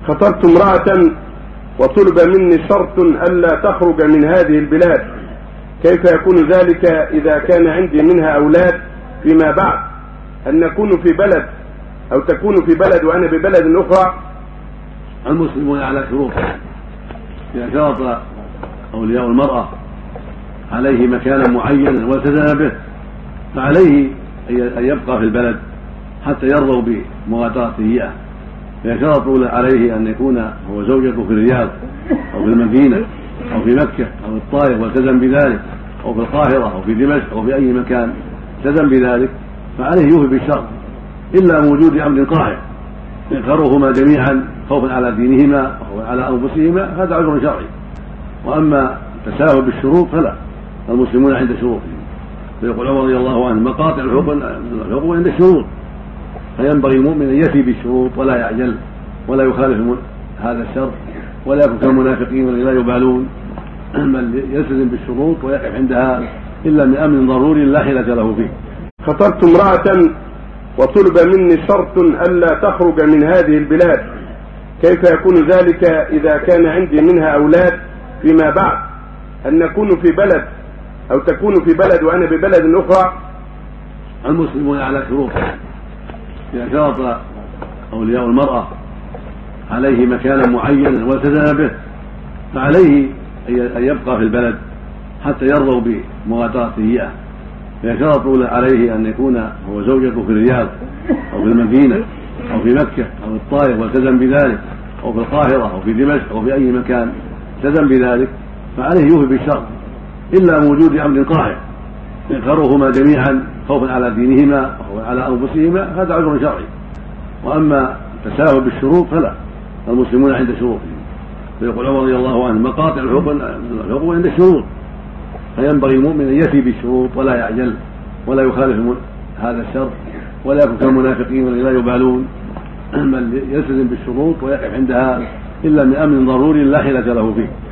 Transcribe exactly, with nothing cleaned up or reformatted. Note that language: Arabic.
خطبت امرأة وطلب مني شرط ألا تخرج من هذه البلاد، كيف يكون ذلك إذا كان عندي منها أولاد فيما بعد؟ أن نكون في بلد أو تكون في بلد وأنا ببلد أخرى. المسلمون على شروط، إذا شرط أولياء المرأة عليه مكانا معينا والتزم به فعليه أن يبقى في البلد حتى يرضوا بمواتاته إياه. إذا شرطوا عليه أن يكون هو زوجته في الرياض أو في المدينة أو في مكة أو الطائف والتزم بذلك، أو في القاهرة أو في دمشق أو في أي مكان التزم بذلك، فعليه يوفي بالشرط إلا وجود أمر قاهر ينكرهما جميعا خوفا على دينهما أو على أنفسهما، هذا عذر شرعي. وأما التساهل بالشروط فلا، المسلمون عند شروطهم. فيقول عمر رضي الله عنه: مقاطع الحقوق عند الشروط، فينبغي المؤمن أن يفي بالشروط ولا يعجل ولا يخالف هذا الشرط ولا يكون كالمنافقين الذين لا يبالون، بل يلتزم بالشروط ويقف عندها إلا من أمر ضروري لا حيلة له فيه. خطبت امرأة وطلب مني شرط ألا تخرج من هذه البلاد، كيف يكون ذلك إذا كان عندي منها أولاد فيما بعد؟ أن نكون في بلد أو تكون في بلد وأنا ببلد أخرى. المسلمون على شروط، إذا شرط أولياء المرأة عليه مكانا معينا والتزم به فعليه أن يبقى في البلد حتى يرضوا بمواتاته إياه. إذا شرطوا عليه أن يكون هو زوجته في الرياض أو في المدينة أو في مكة أو الطائف والتزم بذلك، أو في القاهرة أو في دمشق أو في أي مكان التزم بذلك، فعليه يوفي بالشرط إلا وجود أمر قاهر ينكرهما جميعا خوفا على دينهما أو على أنفسهما، هذا عذر شرعي. وأما التساهل بالشروط فلا، المسلمون عند شروطهم. فيقول عمر رضي الله عنه: مقاطع الحقوق عند الشروط، فينبغي المؤمن أن يفي بالشروط ولا يعجل ولا يخالف هذا الشرط ولا يكون كالمنافقين الذين لا يبالون، بل يلتزم بالشروط ويقف عندها إلا من أمر ضروري لا حيلة له فيه.